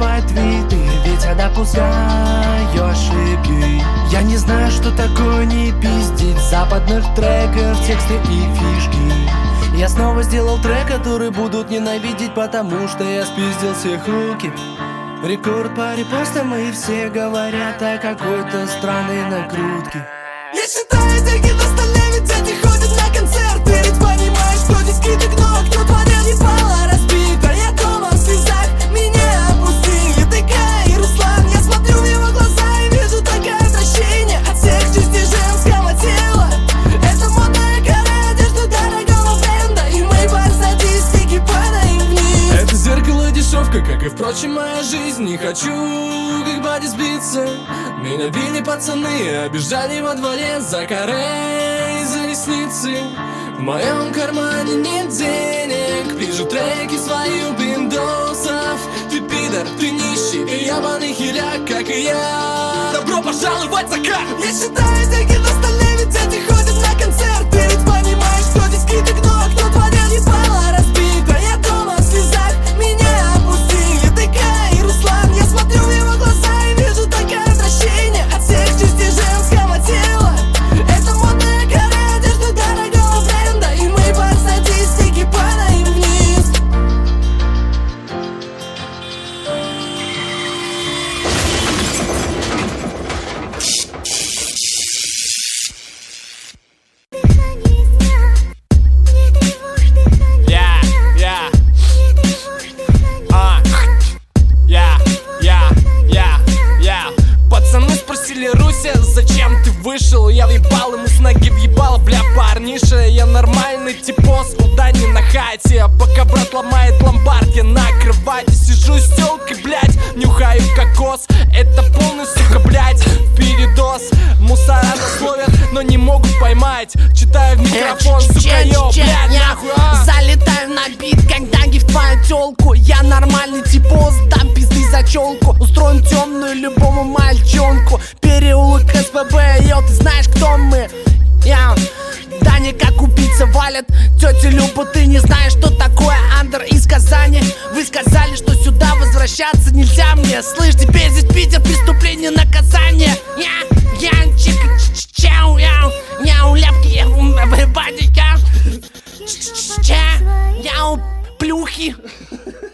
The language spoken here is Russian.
твои твиты, ведь я допускаю ошибки. Я не знаю, что такое не пиздить в западных треках, тексты и фишки. Я снова сделал трек, который будут ненавидеть, потому что я спиздил с их руки. Рекорд по репостам, и все говорят о какой-то странной накрутке. Я считаю деньги на столе, ведь дети ходят на концерты. Ведь понимаешь, что здесь критик, но окно творил ебало разбито. Я дома в слезах, меня опустили ТК и Руслан. Я смотрю в его глаза и вижу такое отвращение от всех частей женского тела. Это модная кора, одежда дорогого бренда, и мы по статистике падаем вниз. Это зеркало дешевка, как и впрочем моя жизнь. Не хочу как бади сбиться. Меня били пацаны, обижали во дворе за каре и за ресницы. В моем кармане нет денег, пишу треки свои у биндосов. Ты пидор, ты нищий, ты ебаный хиляк, как и я. Добро пожаловать в закат! Я считаю деньги на столе, ведь дети ходят на концерты. Ведь понимаешь, что здесь критик, но окно творил ебало разбито. Я дома в слезах, меня опустили ТК и Руслан. Я смотрю в его глаза и вижу такое отвращение от всех частей женского тела. Это модная кора, одежда дорогого бренда, и мы по статистике падаем вниз. Пацаны спросили: Руся, зачем ты вышел? Я въебал ему с ноги въебал, бля, парниша. Я нормальный типос, куда не на хате. Пока брат ломает ломбард, я на кровати сижу с тёлкой, блядь, нюхаю кокос. Это полный, сука, блядь, передоз. Мусора нас ловят, но не могут поймать. Читаю в микрофон, сука, йо, блядь, нахуй. Залетаю на бит, когда гиф твою тёлку. Я нормальный типос, дам пизды за чёлку. Устроим темную любому мальчонку. Переулок СПБ, йо, ты знаешь, кто мы? Даня как убийца валят. Тетя Люба, ты не знаешь, что такое андер из Казани. Вы сказали, что сюда возвращаться нельзя мне. Слышь, теперь здесь Питер, преступление, наказание. Яу, ляпки, everybody, яу, плюхи.